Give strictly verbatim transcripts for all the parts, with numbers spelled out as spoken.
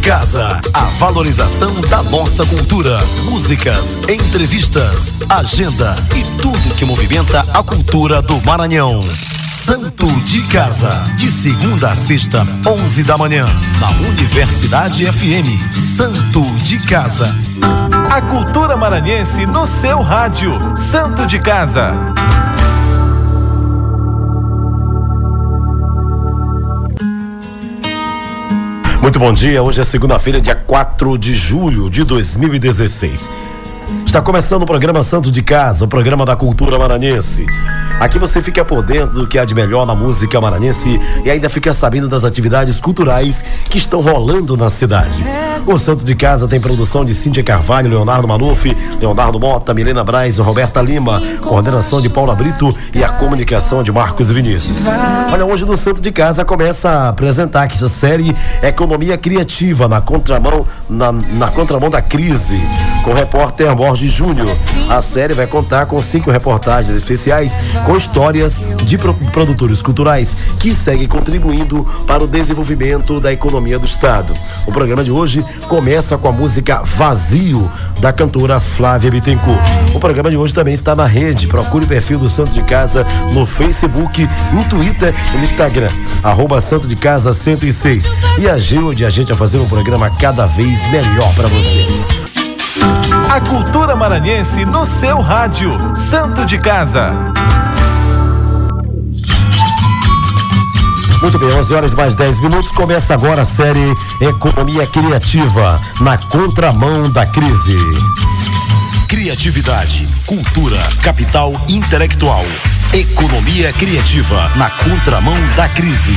Casa, a valorização da nossa cultura, músicas, entrevistas, agenda e tudo que movimenta a cultura do Maranhão. Santo de Casa, de segunda a sexta, onze da manhã, na Universidade F M. Santo de Casa. A cultura maranhense no seu rádio. Santo de Casa. Muito bom dia, hoje é segunda-feira, dia quatro de julho de dois mil e dezesseis. Está começando o programa Santo de Casa, o programa da cultura maranhense. Aqui você fica por dentro do que há de melhor na música maranhense e ainda fica sabendo das atividades culturais que estão rolando na cidade. O Santo de Casa tem produção de Cíntia Carvalho, Leonardo Maluf, Leonardo Mota, Milena Braz e Roberta Lima, coordenação de Paula Brito e a comunicação de Marcos Vinícius. Olha, hoje no Santo de Casa começa a apresentar aqui essa série Economia Criativa na contramão, na, na contramão da crise, com o repórter Borges Júnior. A série vai contar com cinco reportagens especiais com histórias de pro, produtores culturais que seguem contribuindo para o desenvolvimento da economia do estado. O programa de hoje começa com a música Vazio, da cantora Flávia Bittencourt. O programa de hoje também está na rede. Procure o perfil do Santo de Casa no Facebook, no Twitter e no Instagram, arroba Santo de Casa cento e seis. E ajude a gente a fazer um programa cada vez melhor para você. A cultura maranhense no seu rádio. Santo de Casa. Muito bem, onze horas mais dez minutos, começa agora a série Economia Criativa, na contramão da crise. Criatividade, cultura, capital intelectual. Economia Criativa, na contramão da crise.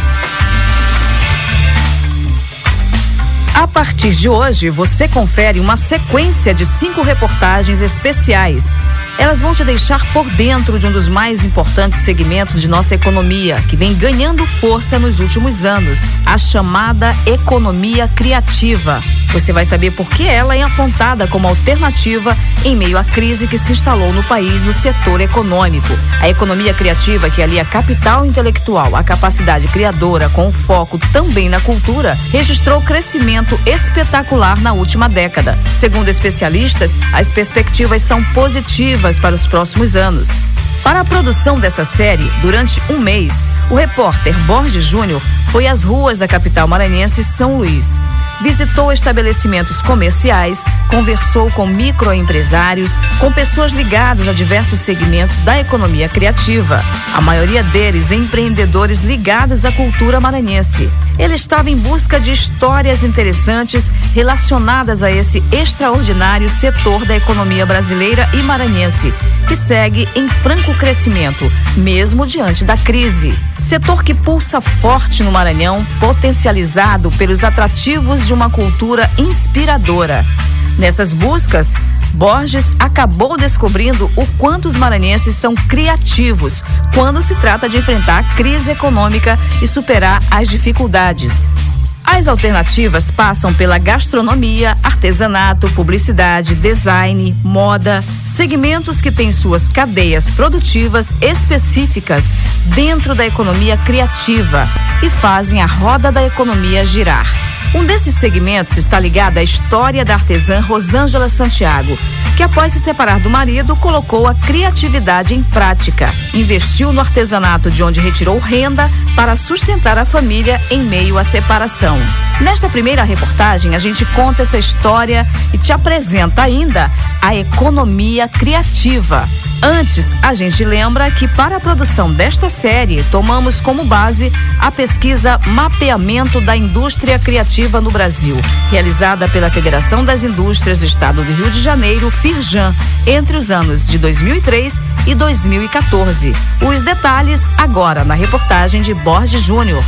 A partir de hoje, você confere uma sequência de cinco reportagens especiais. Elas vão te deixar por dentro de um dos mais importantes segmentos de nossa economia, que vem ganhando força nos últimos anos, a chamada economia criativa. Você vai saber por que ela é apontada como alternativa em meio à crise que se instalou no país no setor econômico. A economia criativa, que alia capital intelectual, a capacidade criadora com foco também na cultura, registrou crescimento espetacular na última década. Segundo especialistas, as perspectivas são positivas para os próximos anos. Para a produção dessa série, durante um mês, o repórter Borges Júnior foi às ruas da capital maranhense, São Luís. Visitou estabelecimentos comerciais, conversou com microempresários, com pessoas ligadas a diversos segmentos da economia criativa. A maioria deles empreendedores ligados à cultura maranhense. Ele estava em busca de histórias interessantes relacionadas a esse extraordinário setor da economia brasileira e maranhense, que segue em franco crescimento, mesmo diante da crise. Setor que pulsa forte no Maranhão, potencializado pelos atrativos de uma cultura inspiradora. Nessas buscas, Borges acabou descobrindo o quanto os maranhenses são criativos quando se trata de enfrentar a crise econômica e superar as dificuldades. As alternativas passam pela gastronomia, artesanato, publicidade, design, moda, segmentos que têm suas cadeias produtivas específicas dentro da economia criativa e fazem a roda da economia girar. Um desses segmentos está ligado à história da artesã Rosângela Santiago, que após se separar do marido, colocou a criatividade em prática. Investiu no artesanato, de onde retirou renda para sustentar a família em meio à separação. Nesta primeira reportagem, a gente conta essa história e te apresenta ainda a economia criativa. Antes, a gente lembra que para a produção desta série, tomamos como base a pesquisa Mapeamento da Indústria Criativa no Brasil, realizada pela Federação das Indústrias do Estado do Rio de Janeiro, Firjan, entre os anos de dois mil e três e dois mil e quatorze. Os detalhes agora na reportagem de Borges Júnior.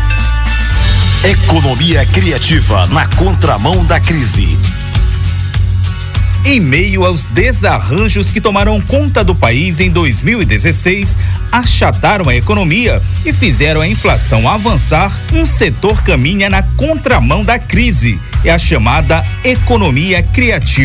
Economia Criativa na contramão da crise. Em meio aos desarranjos que tomaram conta do país em dois mil e dezesseis, achataram a economia e fizeram a inflação avançar, um setor caminha na contramão da crise. É a chamada economia criativa.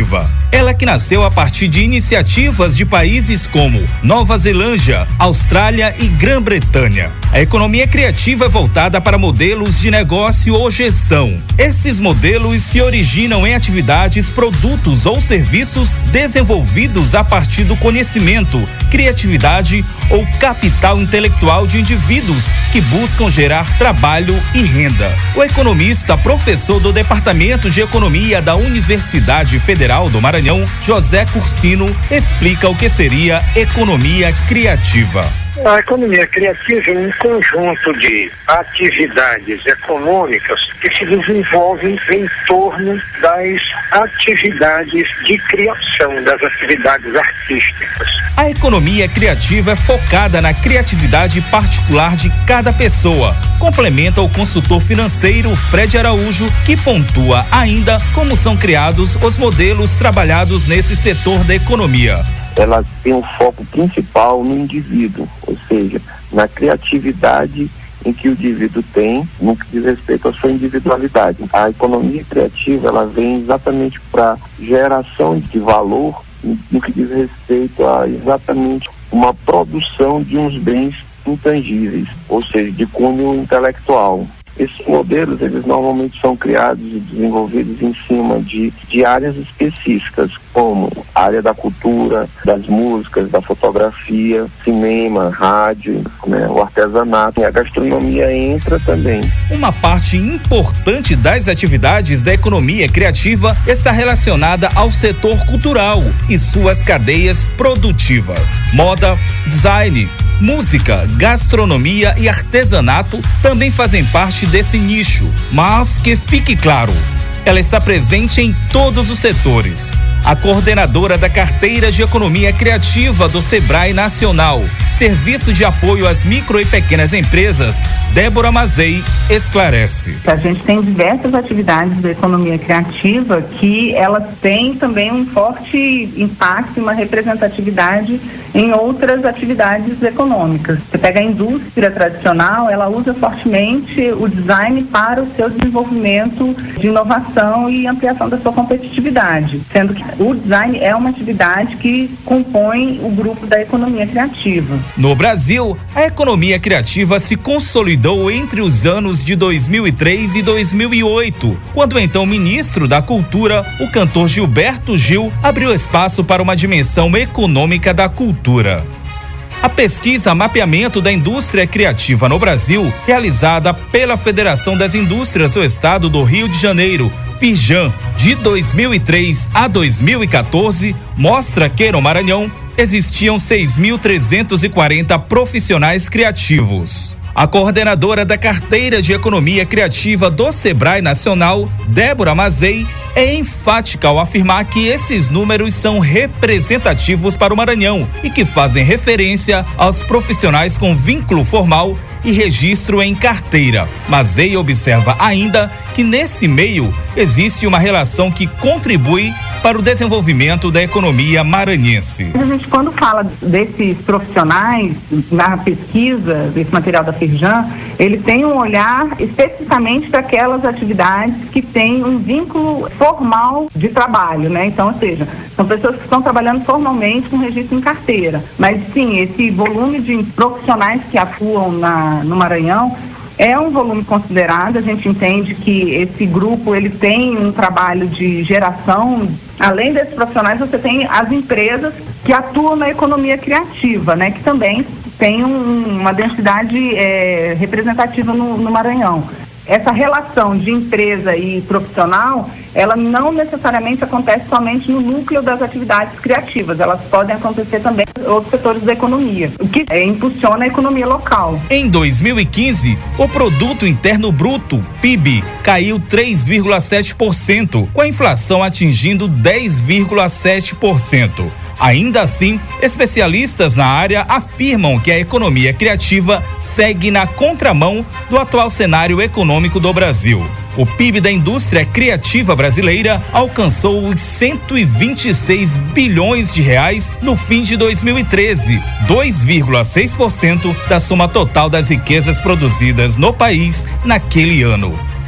Ela que nasceu a partir de iniciativas de países como Nova Zelândia, Austrália e Grã-Bretanha. A economia criativa é voltada para modelos de negócio ou gestão. Esses modelos se originam em atividades, produtos ou serviços desenvolvidos a partir do conhecimento, criatividade ou capital intelectual de indivíduos que buscam gerar trabalho e renda. O economista, professor do Departamento de Economia da Universidade Federal do Maranhão, José Cursino, explica o que seria economia criativa. A economia criativa é um conjunto de atividades econômicas que se desenvolvem em torno das atividades de criação, das atividades artísticas. A economia criativa é focada na criatividade particular de cada pessoa. Complementa o consultor financeiro Fred Araújo, que pontua ainda como são criados os modelos trabalhados nesse setor da economia. Ela tem um foco principal no indivíduo, ou seja, na criatividade em que o indivíduo tem no que diz respeito à sua individualidade. A economia criativa, ela vem exatamente para geração de valor no que diz respeito a exatamente uma produção de uns bens intangíveis, ou seja, de cunho intelectual. Esses modelos, eles normalmente são criados e desenvolvidos em cima de, de áreas específicas, como a área da cultura, das músicas, da fotografia, cinema, rádio, né, o artesanato, e a gastronomia entra também. Uma parte importante das atividades da economia criativa está relacionada ao setor cultural e suas cadeias produtivas. Moda, design, música, gastronomia e artesanato também fazem parte desse nicho, mas que fique claro, ela está presente em todos os setores. A coordenadora da carteira de economia criativa do Sebrae Nacional, Serviço de Apoio às Micro e Pequenas Empresas, Débora Mazei, esclarece. A gente tem diversas atividades da economia criativa que elas têm também um forte impacto e uma representatividade em outras atividades econômicas. Você pega a indústria tradicional, ela usa fortemente o design para o seu desenvolvimento de inovação e ampliação da sua competitividade, sendo que o design é uma atividade que compõe o grupo da economia criativa. No Brasil, a economia criativa se consolidou entre os anos de dois mil e três e dois mil e oito, quando o então ministro da Cultura, o cantor Gilberto Gil, abriu espaço para uma dimensão econômica da cultura. A pesquisa Mapeamento da Indústria Criativa no Brasil, realizada pela Federação das Indústrias do Estado do Rio de Janeiro, Firjan, de dois mil e três a dois mil e quatorze, mostra que no Maranhão existiam seis mil trezentos e quarenta profissionais criativos. A coordenadora da carteira de economia criativa do Sebrae Nacional, Débora Mazei, é enfática ao afirmar que esses números são representativos para o Maranhão e que fazem referência aos profissionais com vínculo formal e registro em carteira. Mazei observa ainda que nesse meio existe uma relação que contribui para o desenvolvimento da economia maranhense. A gente, quando fala desses profissionais, na pesquisa desse material da Firjan, ele tem um olhar especificamente para aquelas atividades que têm um vínculo formal de trabalho, né? Então, ou seja, são pessoas que estão trabalhando formalmente com registro em carteira. Mas sim, esse volume de profissionais que atuam na, no Maranhão é um volume considerado. A gente entende que esse grupo ele tem um trabalho de geração. Além desses profissionais, você tem as empresas que atuam na economia criativa, né? Que também tem um, uma densidade é, representativa no, no Maranhão. Essa relação de empresa e profissional, ela não necessariamente acontece somente no núcleo das atividades criativas, elas podem acontecer também em outros setores da economia, o que é, impulsiona a economia local. Em dois mil e quinze, o Produto Interno Bruto, P I B, caiu três vírgula sete por cento, com a inflação atingindo dez vírgula sete por cento. Ainda assim, especialistas na área afirmam que a economia criativa segue na contramão do atual cenário econômico do Brasil. O P I B da indústria criativa brasileira alcançou os cento e vinte e seis bilhões de reais no fim de dois mil e treze, dois vírgula seis por cento da soma total das riquezas produzidas no país naquele ano.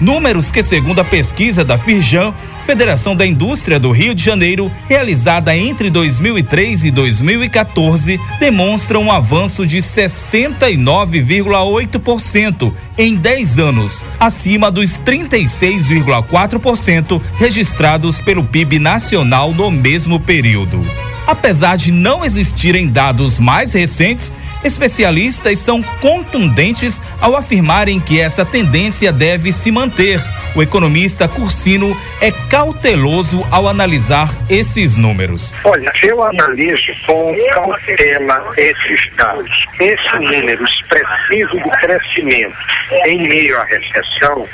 Números que, segundo a pesquisa da Firjan, Federação da Indústria do Rio de Janeiro, realizada entre dois mil e três e dois mil e quatorze, demonstram um avanço de sessenta e nove vírgula oito por cento em dez anos, acima dos trinta e seis vírgula quatro por cento registrados pelo P I B nacional no mesmo período. Apesar de não existirem dados mais recentes, especialistas são contundentes ao afirmarem que essa tendência deve se manter. O economista Cursino é cauteloso ao analisar esses números. Olha, eu analiso com cautela esses dados. Esse número expressivo de crescimento em meio à recessão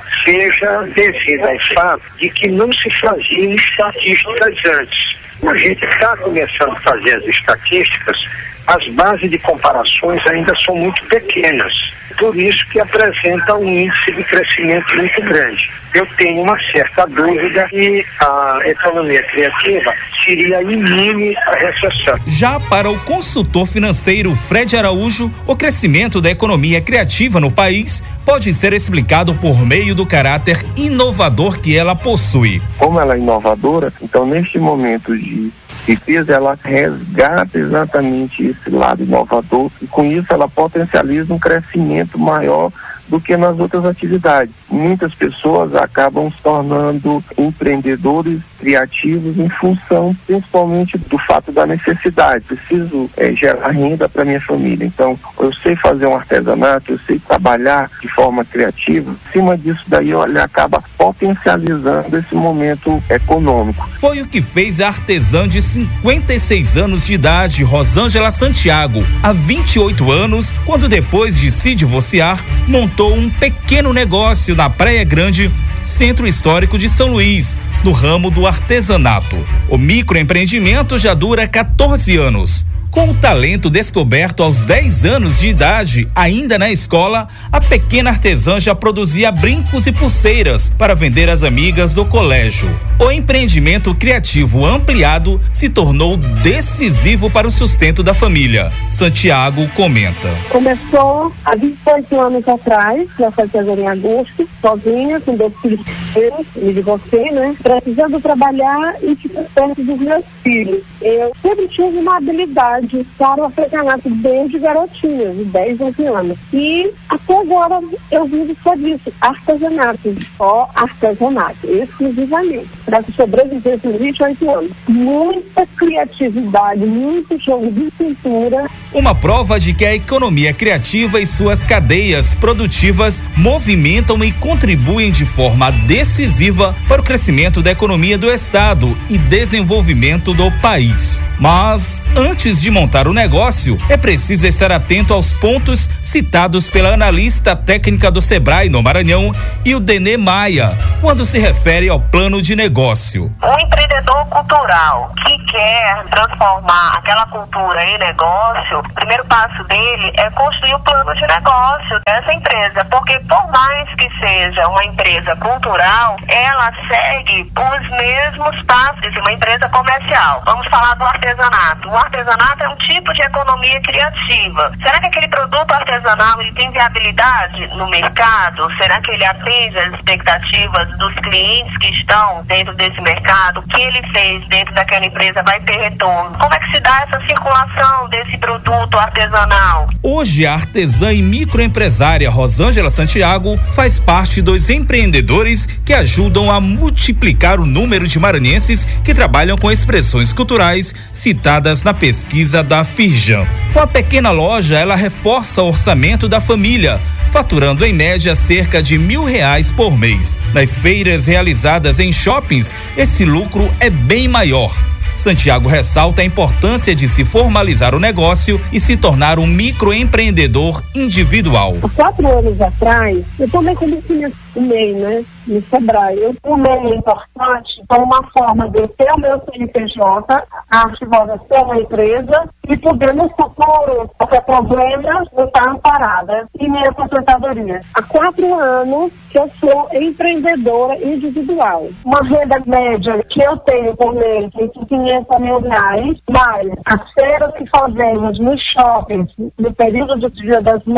seja devido ao fato de que não se faziam estatísticas antes. A gente está começando a fazer as estatísticas, as bases de comparações ainda são muito pequenas, por isso que apresenta um índice de crescimento muito grande. Eu tenho uma certa dúvida que a economia criativa seria imune à recessão. Já para o consultor financeiro Fred Araújo, o crescimento da economia criativa no país pode ser explicado por meio do caráter inovador que ela possui. Como ela é inovadora, então neste momento de crise, ela resgata exatamente esse lado inovador e com isso ela potencializa um crescimento maior do que nas outras atividades. Muitas pessoas acabam se tornando empreendedores criativos em função principalmente do fato da necessidade. Preciso é, gerar renda para minha família. Então, eu sei fazer um artesanato, eu sei trabalhar de forma criativa. Acima disso daí, ele acaba potencializando esse momento econômico. Foi o que fez a artesã de cinquenta e seis anos de idade, Rosângela Santiago, há vinte e oito anos, quando depois de se divorciar, montou um pequeno negócio na Praia Grande, centro histórico de São Luís, no ramo do artesanato. O microempreendimento já dura quatorze anos. Com o talento descoberto aos dez anos de idade, ainda na escola, a pequena artesã já produzia brincos e pulseiras para vender às amigas do colégio. O empreendimento criativo ampliado se tornou decisivo para o sustento da família. Santiago comenta. Começou há vinte e oito anos atrás, já foi em agosto, sozinha, com dois filhos pequenos, me divorciei, né? Precisando trabalhar e ficar perto dos meus filhos. Eu sempre tive uma habilidade para o artesanato desde garotinha, de dez, onze anos. E até agora eu vivo só disso, artesanato, só artesanato, exclusivamente, para sobreviver esses vinte e oito anos. Muita criatividade, muito jogo de cintura. Uma prova de que a economia criativa e suas cadeias produtivas movimentam e contribuem de forma decisiva para o crescimento da economia do Estado e desenvolvimento do país. Mas, antes de montar o negócio, é preciso estar atento aos pontos citados pela analista técnica do Sebrae no Maranhão, Ildene Maia, quando se refere ao plano de negócio. Um empreendedor cultural que quer transformar aquela cultura em negócio, o primeiro passo dele é construir o plano de negócio dessa empresa, porque por mais que seja uma empresa cultural, ela segue os mesmos passos de uma empresa comercial. Vamos falar do artesanato. O artesanato é um tipo de economia criativa. Será que aquele produto artesanal ele tem viabilidade no mercado? Será que ele atende às expectativas dos clientes que estão dentro desse mercado? O que ele fez dentro daquela empresa vai ter retorno? Como é que se dá essa circulação desse produto artesanal? Hoje, a artesã e microempresária Rosângela Santiago faz parte dos empreendedores que ajudam a multiplicar o número de maranhenses que trabalham com expressões culturais citadas na pesquisa da Firjan. Com a pequena loja, ela reforça o orçamento da família, faturando em média cerca de mil reais por mês. Nas feiras realizadas em shoppings, esse lucro é bem maior. Santiago ressalta a importância de se formalizar o negócio e se tornar um microempreendedor individual. Há quatro anos atrás, eu tomei conhecimento do M E I, né, no Sebrae. Eu tomei é importante como uma forma de eu ter o meu C N P J, a Arquivosa ser uma empresa e poder no futuro, qualquer problema, eu estar amparada e minha aposentadoria. Há quatro anos que eu sou empreendedora individual. Uma renda média que eu tenho por mês de quinhentos mil reais, mas as feiras que fazemos nos shoppings no período do Dia das Mães,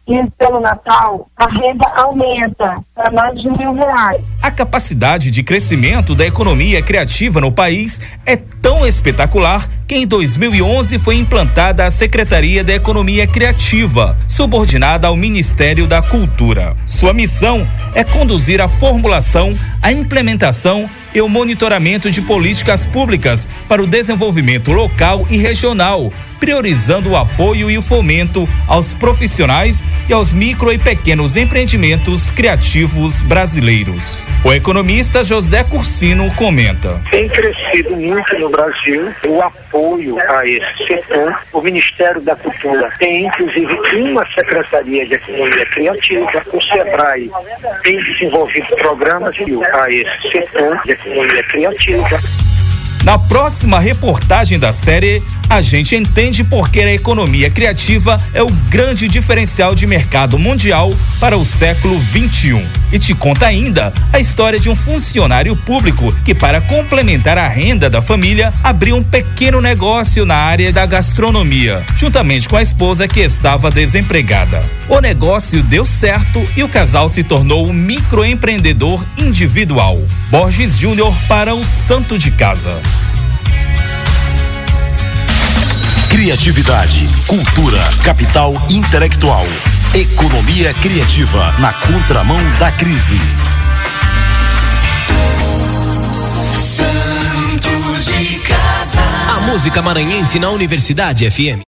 e pelo Natal a renda aumenta para mais de mil reais. A capacidade de crescimento da economia criativa no país é tão espetacular que em dois mil e onze foi implantada a Secretaria da Economia Criativa, subordinada ao Ministério da Cultura. Sua missão é conduzir a formulação, a implementação e o monitoramento de políticas públicas para o desenvolvimento local e regional, priorizando o apoio e o fomento aos profissionais e aos micro e pequenos empreendimentos criativos brasileiros. O economista José Cursino comenta: Tem crescido muito no Brasil o apoio a esse setor. O Ministério da Cultura tem, inclusive, uma Secretaria de Economia Criativa. O SEBRAE tem desenvolvido programas a esse setor de economia criativa. Na próxima reportagem da série, a gente entende por que a economia criativa é o grande diferencial de mercado mundial para o século vinte e um. E te conta ainda a história de um funcionário público que, para complementar a renda da família, abriu um pequeno negócio na área da gastronomia, juntamente com a esposa que estava desempregada. O negócio deu certo e o casal se tornou um microempreendedor individual. Borges Júnior para o Santo de Casa. Criatividade, cultura, capital intelectual, economia criativa na contramão da crise. Santo de Casa. A música maranhense na Universidade F M.